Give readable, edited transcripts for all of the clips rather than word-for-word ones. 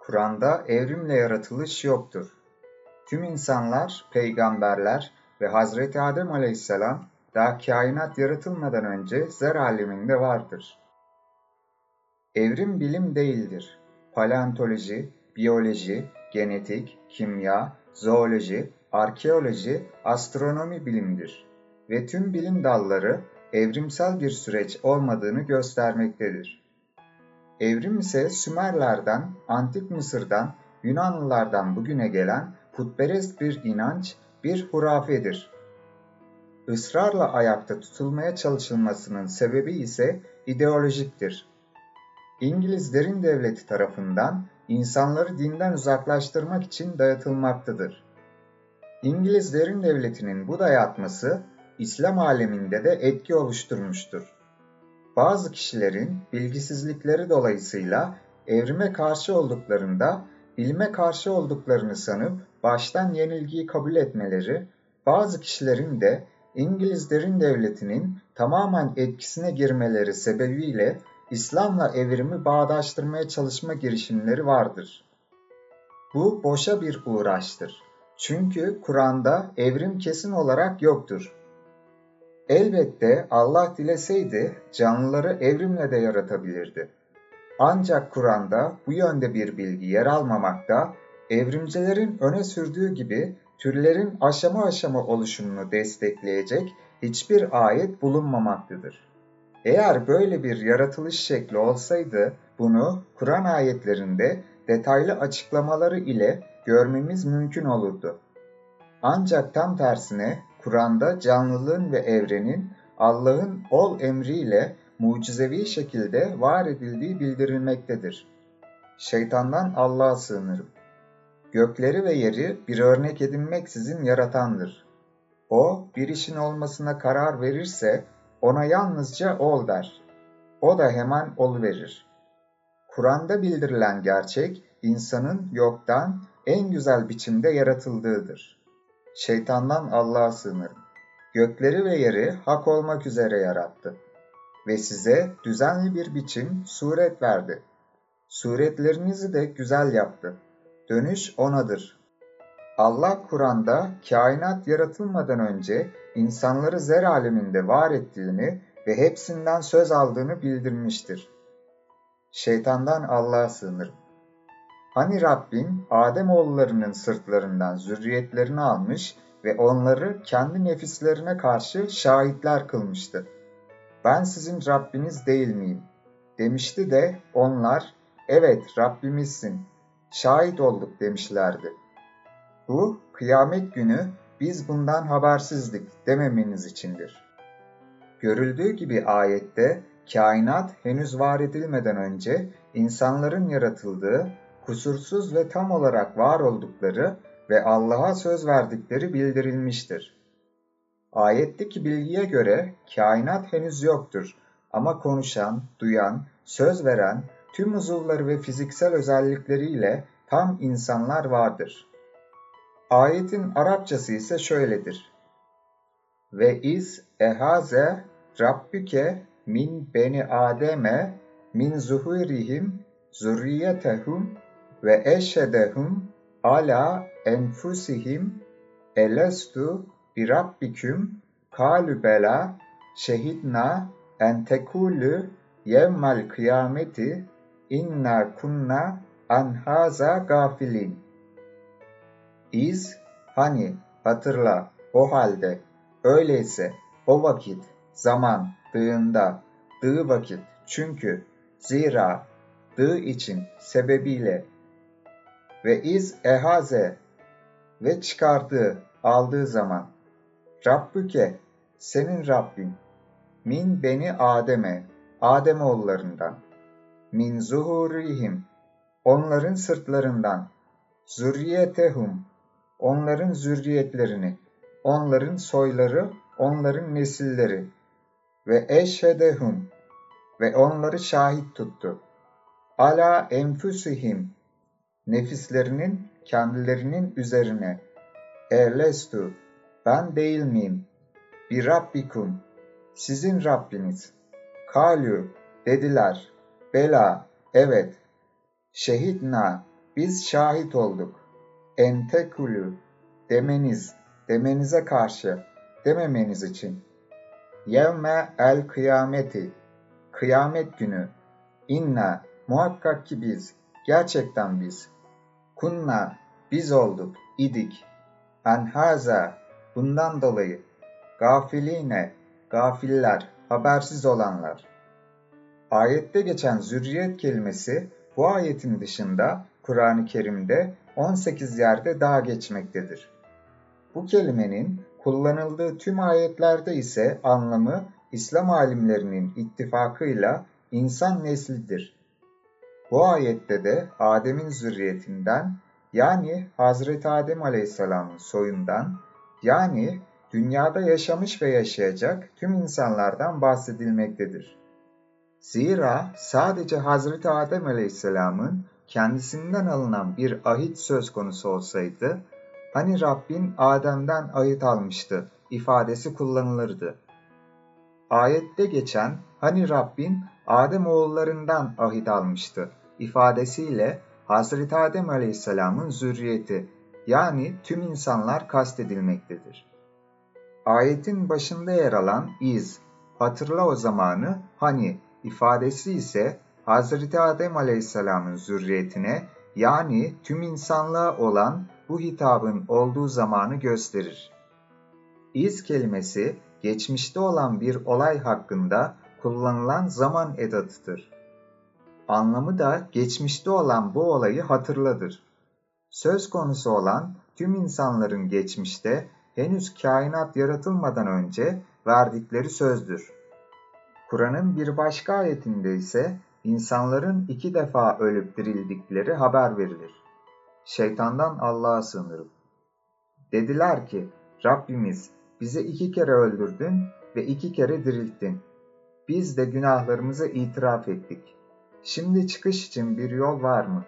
Kur'an'da evrimle yaratılış yoktur. Tüm insanlar, peygamberler ve Hazreti Adem Aleyhisselam daha kainat yaratılmadan önce zar aleminde vardır. Evrim bilim değildir. Paleontoloji, biyoloji, genetik, kimya, zooloji, arkeoloji, astronomi bilimdir ve tüm bilim dalları evrimsel bir süreç olmadığını göstermektedir. Evrim ise Sümerlerden, Antik Mısır'dan, Yunanlılardan bugüne gelen putperest bir inanç, bir hurafedir. Israrla ayakta tutulmaya çalışılmasının sebebi ise ideolojiktir. İngilizlerin devleti tarafından insanları dinden uzaklaştırmak için dayatılmaktadır. İngilizlerin devletinin bu dayatması İslam aleminde de etki oluşturmuştur. Bazı kişilerin bilgisizlikleri dolayısıyla evrime karşı olduklarında bilime karşı olduklarını sanıp baştan yenilgiyi kabul etmeleri, bazı kişilerin de İngilizlerin devletinin tamamen etkisine girmeleri sebebiyle İslam'la evrimi bağdaştırmaya çalışma girişimleri vardır. Bu boşa bir uğraştır. Çünkü Kur'an'da evrim kesin olarak yoktur. Elbette Allah dileseydi canlıları evrimle de yaratabilirdi. Ancak Kur'an'da bu yönde bir bilgi yer almamakta, evrimcilerin öne sürdüğü gibi türlerin aşama aşama oluşumunu destekleyecek hiçbir ayet bulunmamaktadır. Eğer böyle bir yaratılış şekli olsaydı, bunu Kur'an ayetlerinde detaylı açıklamaları ile görmemiz mümkün olurdu. Ancak tam tersine Kur'an'da canlılığın ve evrenin Allah'ın ol emriyle mucizevi şekilde var edildiği bildirilmektedir. Şeytandan Allah'a sığınırım. Gökleri ve yeri bir örnek edinmeksizin yaratandır. O bir işin olmasına karar verirse ona yalnızca ol der. O da hemen oluverir. Kur'an'da bildirilen gerçek insanın yoktan en güzel biçimde yaratıldığıdır. Şeytandan Allah'a sığınırım. Gökleri ve yeri hak olmak üzere yarattı ve size düzenli bir biçim, suret verdi. Suretlerinizi de güzel yaptı. Dönüş O'nadır. Allah Kur'an'da kainat yaratılmadan önce insanları zer aleminde var ettiğini ve hepsinden söz aldığını bildirmiştir. Şeytandan Allah'a sığınırım. Hani Rabbin Ademoğullarının sırtlarından zürriyetlerini almış ve onları kendi nefislerine karşı şahitler kılmıştı. Ben sizin Rabbiniz değil miyim? Demişti de onlar, evet Rabbimizsin, şahit olduk demişlerdi. Bu, kıyamet günü biz bundan habersizdik dememeniz içindir. Görüldüğü gibi ayette, kainat henüz var edilmeden önce insanların yaratıldığı, kusursuz ve tam olarak var oldukları ve Allah'a söz verdikleri bildirilmiştir. Ayetteki bilgiye göre kainat henüz yoktur ama konuşan, duyan, söz veren, tüm uzuvları ve fiziksel özellikleriyle tam insanlar vardır. Ayetin Arapçası ise şöyledir. Ve iz ehaze Rabbüke min beni Ademe min zuhurihim zurriyetehum ve eşhedehum ala enfusihim elestu bi rabbiküm kalu bela şehidna en tekulu yevmel kıyameti inna kunna an haza gafilin. İz, hani, hatırla, o halde, öyleyse, o vakit, zaman, dığında, dığı vakit, çünkü, zira, dığı için, sebebiyle ve iz ehaze ve çıkardığı, aldığı zaman, Rabbüke, senin Rabbin, min beni Adem'e, Ademoğullarından, min zuhurihim, onların sırtlarından, zürriyetehum, onların zürriyetlerini, onların soyları, onların nesilleri ve eşhedehum ve onları şahit tuttu. Ala enfusihim, nefislerinin kendilerinin üzerine. Elestu, ben değil miyim? Bir Rabbikum, sizin Rabbiniz. Kalu, dediler. Bela, evet. Şehidna, Biz şahit olduk. Entekulu demenize karşı, dememeniz için. Yevme el kıyameti, kıyamet günü. İnna, muhakkak ki biz, gerçekten biz. Kunna, biz olduk, idik. Enhaza, bundan dolayı. Gafiline, gafiller, habersiz olanlar. Ayette geçen zürriyet kelimesi bu ayetin dışında Kur'an-ı Kerim'de 18 yerde daha geçmektedir. Bu kelimenin kullanıldığı tüm ayetlerde ise anlamı İslam alimlerinin ittifakıyla insan neslidir. Bu ayette de Adem'in zürriyetinden yani Hazreti Adem Aleyhisselam'ın soyundan yani dünyada yaşamış ve yaşayacak tüm insanlardan bahsedilmektedir. Zira sadece Hazreti Adem Aleyhisselam'ın kendisinden alınan bir ahit söz konusu olsaydı, hani Rabbin Adem'den ahit almıştı ifadesi kullanılırdı. Ayette geçen hani Rabbin Adem oğullarından ahit almıştı ifadesiyle Hazreti Adem Aleyhisselam'ın zürriyeti yani tüm insanlar kastedilmektedir. Ayetin başında yer alan iz, hatırla o zamanı, hani ifadesi ise Hazreti Adem Aleyhisselam'ın zürriyetine yani tüm insanlığa olan bu hitabın olduğu zamanı gösterir. İz kelimesi geçmişte olan bir olay hakkında kullanılan zaman edatıdır. Anlamı da geçmişte olan bu olayı hatırladır. Söz konusu olan tüm insanların geçmişte henüz kainat yaratılmadan önce verdikleri sözdür. Kur'an'ın bir başka ayetinde ise insanların 2 defa ölüp dirildikleri haber verilir. Şeytandan Allah'a sığınırım. Dediler ki, Rabbimiz bizi 2 kere öldürdün ve 2 kere dirilttin. Biz de günahlarımızı itiraf ettik. Şimdi çıkış için bir yol var mı?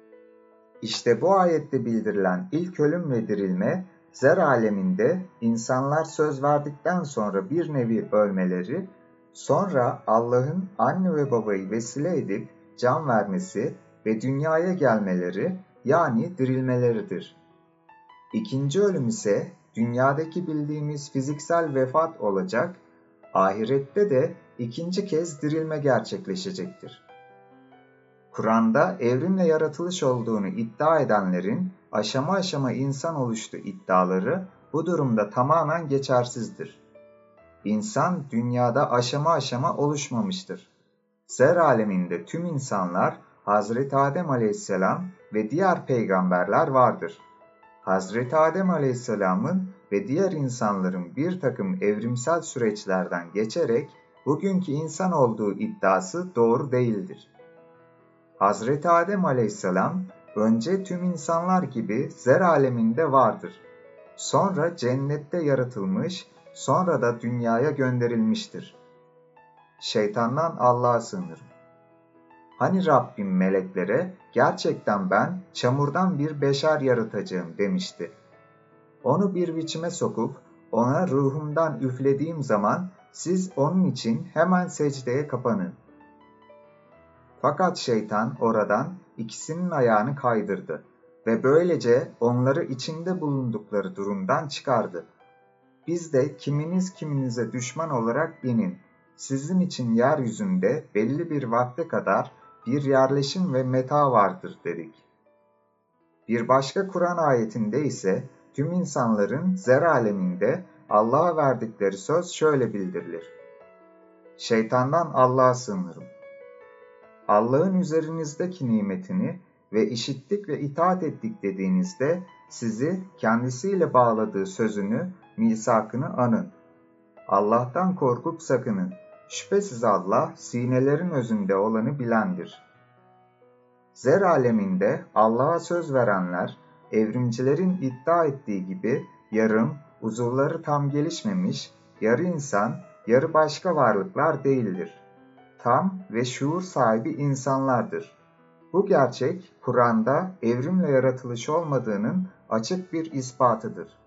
İşte bu ayette bildirilen ilk ölüm ve dirilme, zer aleminde insanlar söz verdikten sonra bir nevi ölmeleri, sonra Allah'ın anne ve babayı vesile edip can vermesi ve dünyaya gelmeleri yani dirilmeleridir. İkinci ölüm ise dünyadaki bildiğimiz fiziksel vefat olacak, ahirette de ikinci kez dirilme gerçekleşecektir. Kur'an'da evrimle yaratılış olduğunu iddia edenlerin aşama aşama insan oluştu iddiaları bu durumda tamamen geçersizdir. İnsan dünyada aşama aşama oluşmamıştır. Zer aleminde tüm insanlar Hazreti Adem Aleyhisselam ve diğer peygamberler vardır. Hazreti Adem Aleyhisselam'ın ve diğer insanların bir takım evrimsel süreçlerden geçerek bugünkü insan olduğu iddiası doğru değildir. Hazreti Adem Aleyhisselam önce tüm insanlar gibi zer aleminde vardır. Sonra cennette yaratılmış, sonra da dünyaya gönderilmiştir. Şeytandan Allah'a sığınırım. Hani Rabbim meleklere gerçekten ben çamurdan bir beşer yaratacağım demişti. Onu bir biçime sokup ona ruhumdan üflediğim zaman siz onun için hemen secdeye kapanın. Fakat şeytan oradan ikisinin ayağını kaydırdı ve böylece onları içinde bulundukları durumdan çıkardı. Biz de kiminiz kiminize düşman olarak inin. Sizin için yeryüzünde belli bir vakte kadar bir yerleşim ve meta vardır dedik. Bir başka Kur'an ayetinde ise tüm insanların zer aleminde Allah'a verdikleri söz şöyle bildirilir. Şeytandan Allah'a sığınırım. Allah'ın üzerinizdeki nimetini ve işittik ve itaat ettik dediğinizde sizi kendisiyle bağladığı sözünü, misakını anın. Allah'tan korkup sakının. Şüphesiz Allah sinelerin özünde olanı bilendir. Zer aleminde Allah'a söz verenler, evrimcilerin iddia ettiği gibi yarım, uzuvları tam gelişmemiş, yarı insan, yarı başka varlıklar değildir. Tam ve şuur sahibi insanlardır. Bu gerçek, Kur'an'da evrimle yaratılış olmadığının açık bir ispatıdır.